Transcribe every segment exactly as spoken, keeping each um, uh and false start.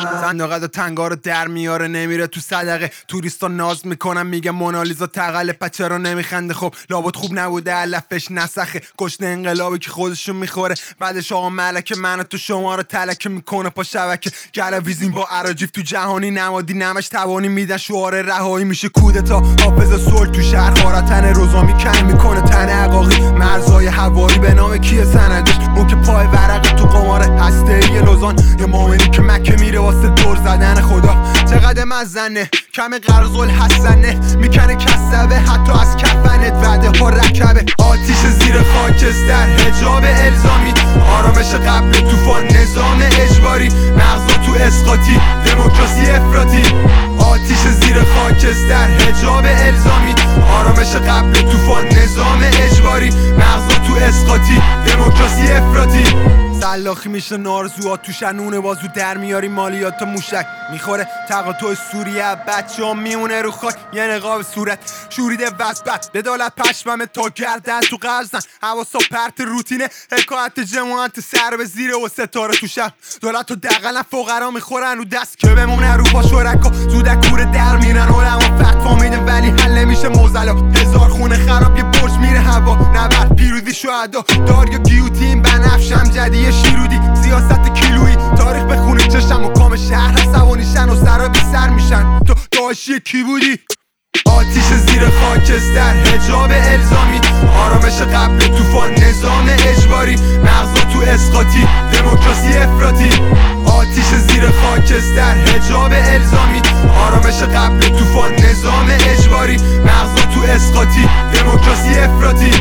صندوق تنگا رو در میاره نمیره تو صدقه. توریستا ناز میکنن میگه مونالیزا تقله، پچه رو نمیخنده. خب لابد خوب نبوده علفش نسخه. گشنه انقلابی که خودشون میخوره. بعدش آقا ملکه من تو شما رو تلکه میکنه پا شبکه. گلویزین با اراجیف تو جهانی نمادی نمش توانی میدن شعار رهایی میشه کودتا. حافظ صلح تو شهر خارتن روزامی کن میکنه تن عقاقی. مرزای هوایی به نام کیه سندش اون که پای ورق تو قمار هسته‌ای لوزان. یه مومنی که مکه میره واسه دور زدن خدا. چقدر مزنه کم قرض الحسنه میکنه کسبه حتی از کفنت وعده ها رکبه. آتیش زیر خاکستر حجاب الزامی. آرامش قبل طوفان نظام اجباری. مغزا تو اسقاطی دموکراسی افراطی. آتیش زیر خاکستر حجاب الزامی. آرامش قبل طوفان نظام اجباری. مغزا تو اسقاطی دموکراسی افراطی. سلاخی میشه نارزوها تو شنونه بازو در میاری. مالیات موشک میخوره تقاطع سوریه. بچه ها میمونه رو خاک یه نقاب صورت شوریده وزبت. بدالت پشممه تا گردن تو قرزن. حواسا پرت روتینه حکایت جماعت سر به زیره و ستاره تو شب. دولت و دقلن فقرا میخورن رو دست که بمونه رو پا شرکا. زودک کوره در میرن علما فتوا میدن ولی حل نمیشه موزلا. هزار خونه خراب یه برج میره هوا. نبرد پیروزی شهدا داریا گیوتین بنفشم جدی شیرودی. سیاست کیلویی تاریخ بخونه چشم و کام شهر عصبانیشن و سرا بی سر میشن. تو داشی کی بودی؟ آتیش زیر خاکستر حجاب الزامی. آرامش قبل طوفان نظام اجباری. مغزا تو اسقاطی دموکراسی افراطی. آتیش زیر خاکستر حجاب الزامی. آرامش قبل طوفان نظام اجباری. مغزا تو اسقاطی دموکراسی افراطی.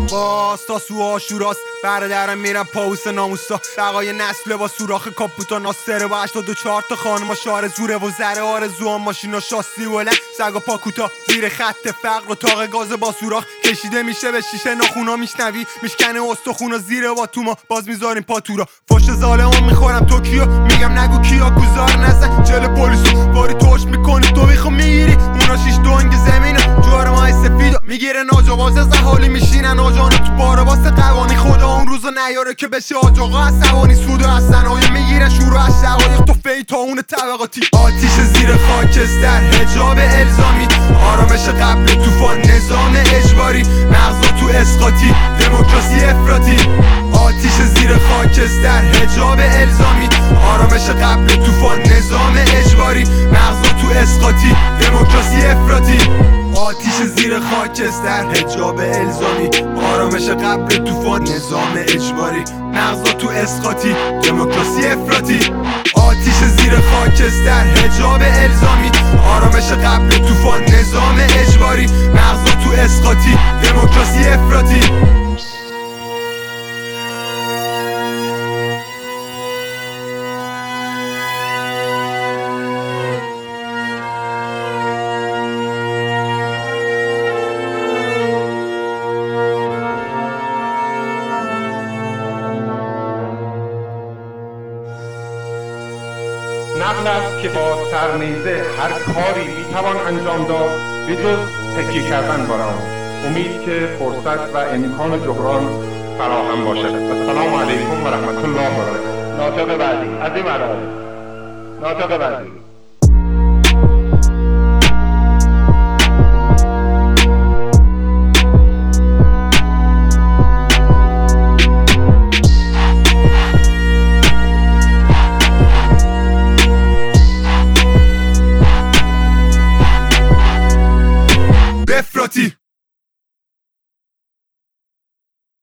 باز تا سو آشوراست برادرم میرم پاوس ناموسا. بقای نسل با سوراخ کاپوتا ناصره با هشتاد و چهار تا خانما شعار زوره و زره آرزو هم ماشینا شاسی بلند. سگ و پا کوتا زیر خط فقر و تاق گاز با سوراخ کشیده میشه به شیشه ناخونا. میشنوی میشکنه استخونا زیر با توما باز میذاریم پاتورا. فش ظالمون میخورم توکیو میگم نگو کیا گذار نزن. جل پلیسو باری توش میکنی تو میخو میگیری. اونا شیش دونگ زمینه جوار مای سفیدو میگیره ناجواز زحالی میشینن آجانو تو بارا واسه قوانی. خدا اون روزو نیاره که بشه آجاقا عصبانی. سود و از صنایع میگیرن شروع از شقایق تو فی تا اون طبقاتی. آتیش زیر خاکستر حجاب الزامی. آرامش قبل طوفان نظام اجباری. مغزا تو اسقاطی دموکراسی افراطی. آتیش زیر خاکستر حجاب الزامی. آرامش قبل طوفان نظام اجباری. مغزا تو اسقاطی دموکراسی افراطی. آتیش زیر خاکستر حجاب الزامی. آرامش قبل طوفان نظام اجباری. مغزا تو اسقاطی دموکراسی افراطی. آتیش زیر خاکستر حجاب الزامی. آرامش قبل طوفان نظام اجباری. مغزا تو اسقاطی دموکراسی افراطی. نقل است که با سرنیزه هر کاری میتوان انجام داد به جز تکیه کردن بر آن. امید که فرصت و امکان جبران فراهم باشد. السلام علیکم و رحمت الله و برکاته. ناطق بعدی از این مرحله. ناطق بعدی. افراطی